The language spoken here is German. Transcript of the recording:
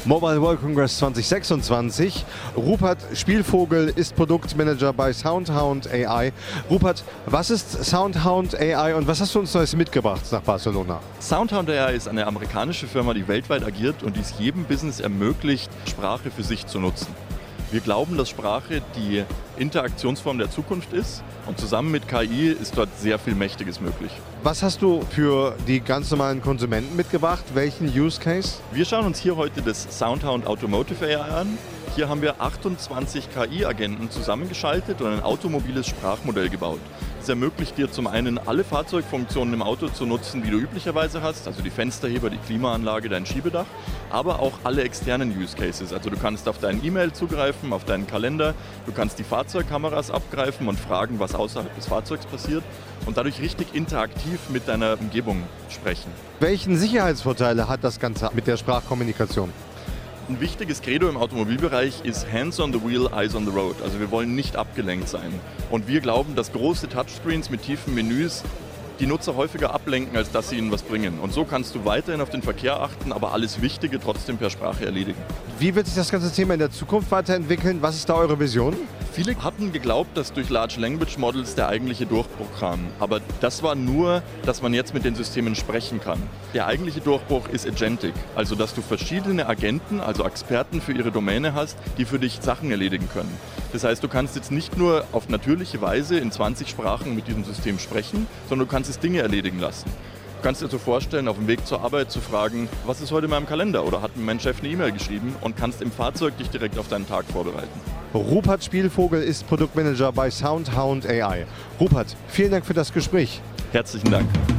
Mobile World Congress 2026. Rupert Spielvogel ist Produktmanager bei Soundhound AI. Rupert, was ist Soundhound AI und was hast du uns Neues mitgebracht nach Barcelona? Soundhound AI ist eine amerikanische Firma, die weltweit agiert und die es jedem Business ermöglicht, Sprache für sich zu nutzen. Wir glauben, dass Sprache die Interaktionsform der Zukunft ist und zusammen mit KI ist dort sehr viel Mächtiges möglich. Was hast du für die ganz normalen Konsumenten mitgebracht? Welchen Use Case? Wir schauen uns hier heute das Soundhound Automotive AI an. Hier haben wir 28 KI-Agenten zusammengeschaltet und ein automobiles Sprachmodell gebaut. Es ermöglicht dir zum einen, alle Fahrzeugfunktionen im Auto zu nutzen, die du üblicherweise hast, also die Fensterheber, die Klimaanlage, dein Schiebedach, aber auch alle externen Use Cases. Also du kannst auf dein E-Mail zugreifen, auf deinen Kalender, du kannst die Fahrzeugkameras abgreifen und fragen, was außerhalb des Fahrzeugs passiert und dadurch richtig interaktiv mit deiner Umgebung sprechen. Welchen Sicherheitsvorteile hat das Ganze mit der Sprachkommunikation? Ein wichtiges Credo im Automobilbereich ist Hands on the wheel, eyes on the road. Also wir wollen nicht abgelenkt sein. Und wir glauben, dass große Touchscreens mit tiefen Menüs die Nutzer häufiger ablenken, als dass sie ihnen was bringen. Und so kannst du weiterhin auf den Verkehr achten, aber alles Wichtige trotzdem per Sprache erledigen. Wie wird sich das ganze Thema in der Zukunft weiterentwickeln? Was ist da eure Vision? Viele hatten geglaubt, dass durch Large Language Models der eigentliche Durchbruch kam. Aber das war nur, dass man jetzt mit den Systemen sprechen kann. Der eigentliche Durchbruch ist Agentic. Also, dass du verschiedene Agenten, also Experten für ihre Domäne hast, die für dich Sachen erledigen können. Das heißt, du kannst jetzt nicht nur auf natürliche Weise in 20 Sprachen mit diesem System sprechen, sondern du kannst es Dinge erledigen lassen. Du kannst dir so vorstellen, auf dem Weg zur Arbeit zu fragen, was ist heute in meinem Kalender oder hat mir mein Chef eine E-Mail geschrieben und kannst im Fahrzeug dich direkt auf deinen Tag vorbereiten. Rupert Spielvogel ist Produktmanager bei Soundhound AI. Rupert, vielen Dank für das Gespräch. Herzlichen Dank.